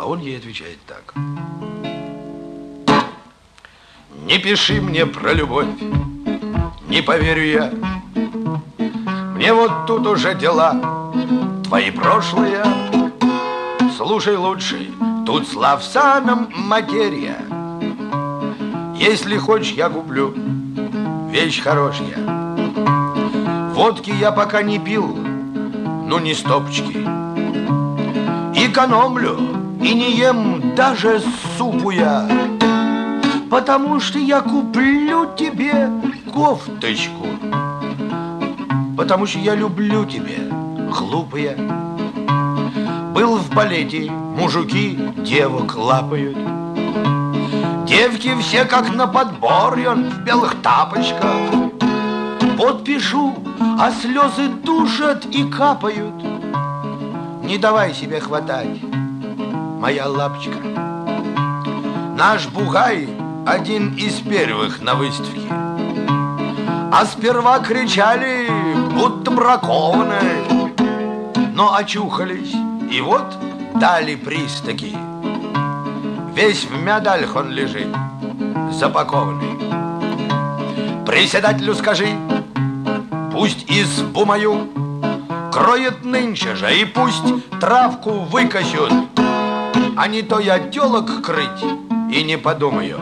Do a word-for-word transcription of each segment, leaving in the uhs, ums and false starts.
А он ей отвечает так. Не пиши мне про любовь, не поверю я. Мне вот тут уже дела твои прошлые. Слушай лучше, тут с Лавсаном материя. Если хочешь, я куплю вещь хорошая. Водки я пока не пил, ну не стопочки. Экономлю и не ем даже супу я, потому что я куплю тебе кофточку, потому что я люблю тебя, глупая. Был в балете, мужики девок лапают. Девки все как на подборе, он в белых тапочках. Вот пишу, а слезы душат и капают. Не давай себе хватать, моя лапочка. Наш бугай один из первых на выставке. А сперва кричали, будто бракованные. Но очухались, и вот дали приз таки. Весь в медалях он лежит, запакованный. Председателю скажи, пусть избу мою кроет нынче же, и пусть травку выкосят, а не то я телок крыть и не подумаю.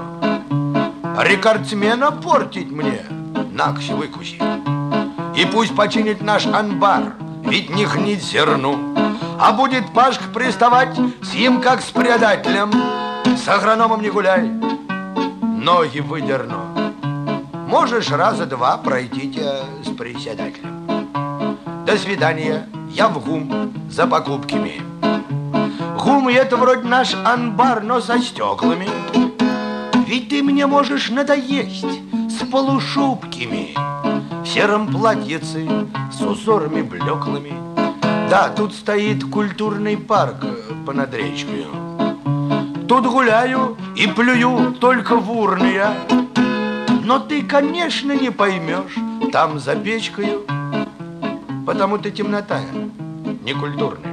Рекордсмена портить мне, накси выкуси. И пусть починит наш анбар, ведь не гнить зерну. А будет Пашка приставать с ним, как с предателем. С агрономом не гуляй, ноги выдерну. Можешь раза два пройти с председателем. До свидания, я в ГУМ за покупками. ГУМ это вроде наш анбар, но со стеклами. Ведь ты мне можешь надоесть с полушубками, в сером платьице с узорами блеклыми. Да, тут стоит культурный парк понад речкой. Тут гуляю и плюю только в урны я. Но ты, конечно, не поймешь там за печкою, потому ты темнота, не культурная.